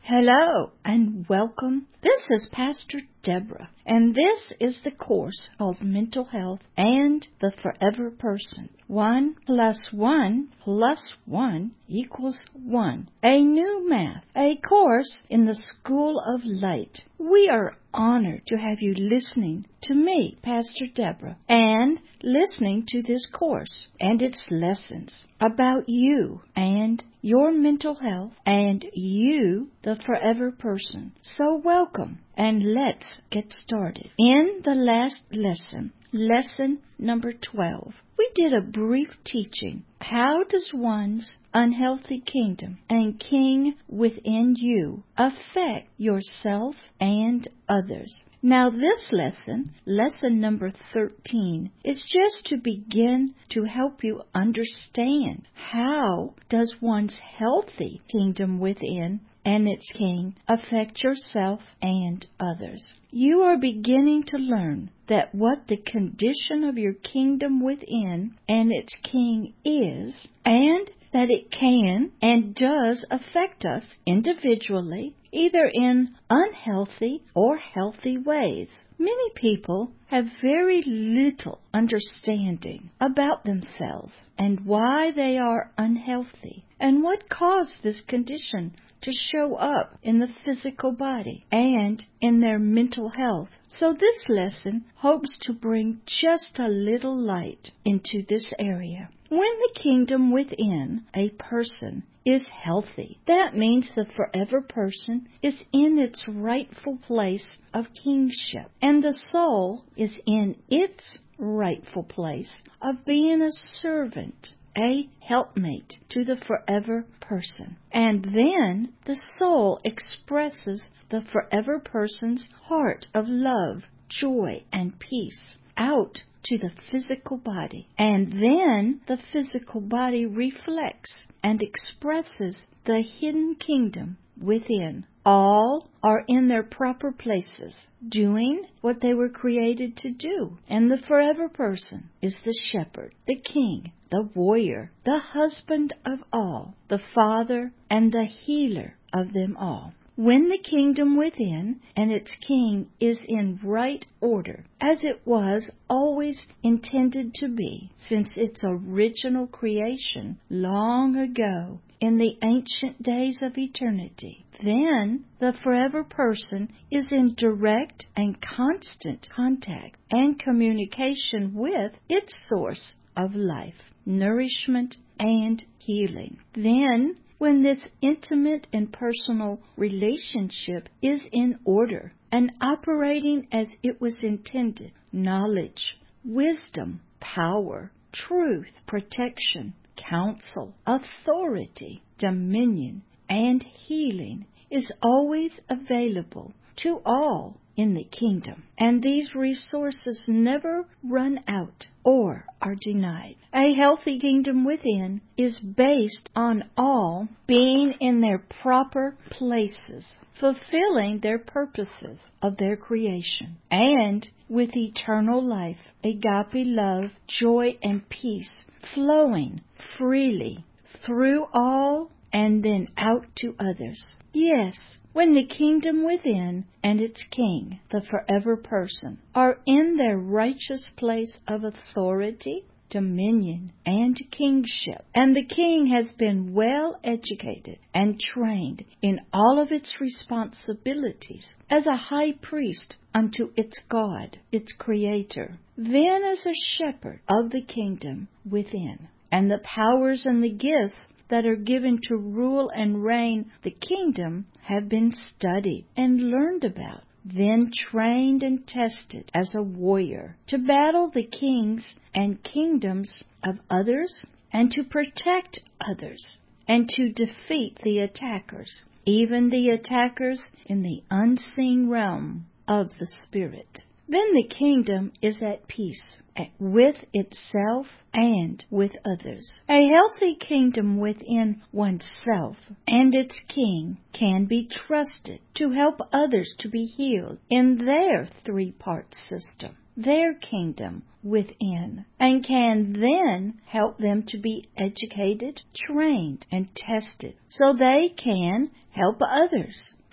Hello and welcome. This is Pastor Deborah, and this is the course called Mental Health and the Forever Person. 1 + 1 + 1 = 1. A new math, a course in the School of Light. We are honored to have you listening to me, Pastor Deborah, and listening to this course and its lessons about you and your mental health and you, the forever person. So welcome, and let's get started. In the last lesson, lesson number 12, we did a brief teaching. How does one's unhealthy kingdom and king within you affect yourself and others? Now this lesson, lesson number 13, is just to begin to help you understand how does one's healthy kingdom within and its king affect yourself and others. You are beginning to learn that what the condition of your kingdom within and its king is, and that it can and does affect us individually, either in unhealthy or healthy ways. Many people have very little understanding about themselves and why they are unhealthy and what caused this condition to show up in the physical body and in their mental health. So this lesson hopes to bring just a little light into this area. When the kingdom within a person is healthy, that means the forever person is in its rightful place of kingship, and the soul is in its rightful place of being a servant, a helpmate to the forever person. And then the soul expresses the forever person's heart of love, joy, and peace out to the physical body. And then the physical body reflects and expresses the hidden kingdom within. All are in their proper places, doing what they were created to do. And the forever person is the shepherd, the king, the warrior, the husband of all, the father, and the healer of them all. When the kingdom within and its king is in right order, as it was always intended to be since its original creation long ago in the ancient days of eternity, then the forever person is in direct and constant contact and communication with its source of life, nourishment, and healing. Then, when this intimate and personal relationship is in order and operating as it was intended, knowledge, wisdom, power, truth, protection, counsel, authority, dominion, and healing is always available to all in the kingdom, and these resources never run out or are denied. A healthy kingdom within is based on all being in their proper places, fulfilling their purposes of their creation, and with eternal life, agape love, joy, and peace flowing freely through all and then out to others. Yes, when the kingdom within and its king, the forever person, are in their righteous place of authority, dominion, and kingship, and the king has been well educated and trained in all of its responsibilities as a high priest unto its God, its creator, then as a shepherd of the kingdom within, and the powers and the gifts that are given to rule and reign the kingdom have been studied and learned about, then trained and tested as a warrior to battle the kings and kingdoms of others and to protect others and to defeat the attackers, even the attackers in the unseen realm of the spirit. Then the kingdom is at peace with itself and with others. A healthy kingdom within oneself and its king can be trusted to help others to be healed in their three-part system, their kingdom within, and can then help them to be educated, trained, and tested so they can help others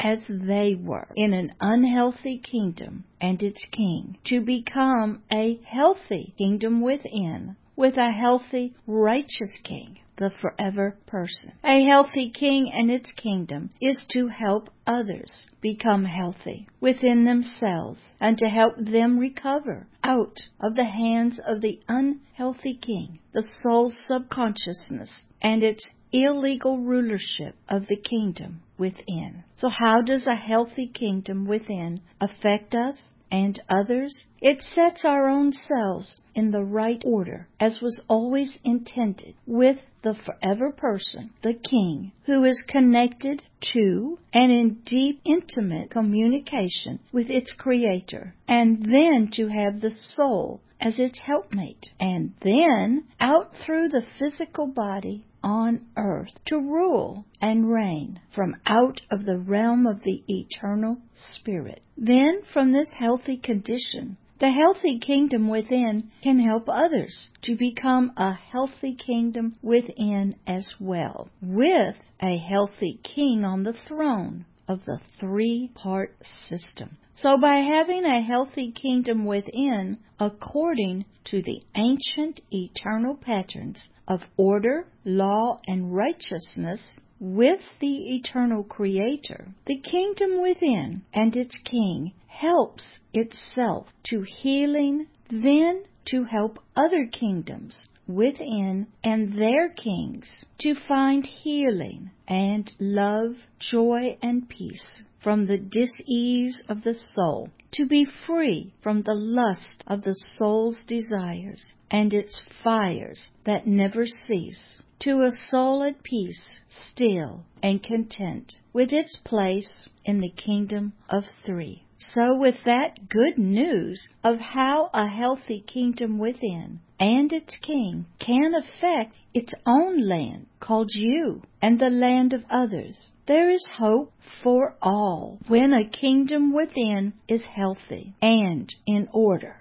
as they were in an unhealthy kingdom and its king, to become a healthy kingdom within, with a healthy, righteous king, the forever person. A healthy king and its kingdom is to help others become healthy within themselves and to help them recover out of the hands of the unhealthy king, the soul's subconsciousness, and its illegal rulership of the kingdom within. So how does a healthy kingdom within affect us and others? It sets our own selves in the right order, as was always intended, with the forever person, the king, who is connected to and in deep, intimate communication with its creator, and then to have the soul as its helpmate, and then out through the physical body on earth to rule and reign from out of the realm of the eternal spirit. Then from this healthy condition, the healthy kingdom within can help others to become a healthy kingdom within as well, with a healthy king on the throne of the three-part system. So by having a healthy kingdom within, according to the ancient eternal patterns of order, law, and righteousness with the eternal Creator, the kingdom within and its king helps itself to healing, then to help other kingdoms within and their kings to find healing and love, joy, and peace from the dis-ease of the soul, to be free from the lust of the soul's desires and its fires that never cease, to a soul at peace, still, and content with its place in the kingdom of three. So with that good news of how a healthy kingdom within and its king can affect its own land, called you, and the land of others, there is hope for all when a kingdom within is healthy and in order.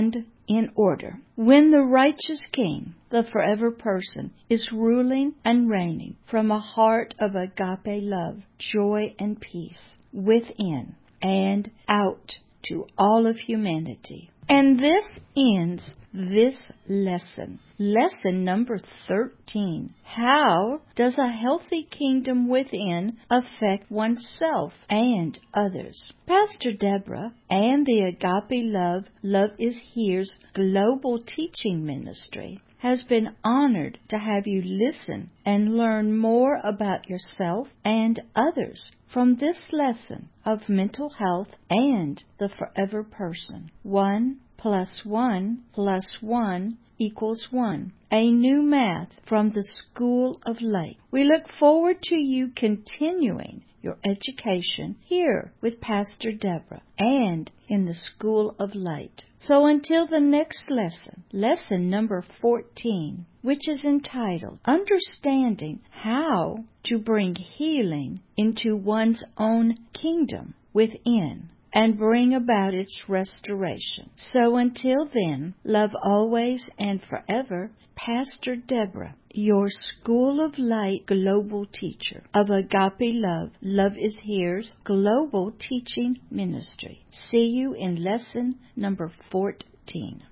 When the righteous king, the forever person, is ruling and reigning from a heart of agape love, joy, and peace within and out to all of humanity. And this ends this lesson. Lesson number 13. How does a healthy kingdom within affect oneself and others? Pastor Deborah and the Agape Love is Here's global teaching ministry has been honored to have you listen and learn more about yourself and others from this lesson of mental health and the forever person. 1 + 1 + 1 = 1. A new math from the School of Light. We look forward to you continuing your education here with Pastor Deborah and in the School of Light. So until the next lesson, lesson number 14, which is entitled Understanding How to Bring Healing into One's Own Kingdom Within and bring about its restoration. So until then, love always and forever, Pastor Deborah, your School of Light global teacher of Agape Love. Love is Here's global teaching ministry. See you in lesson number 14.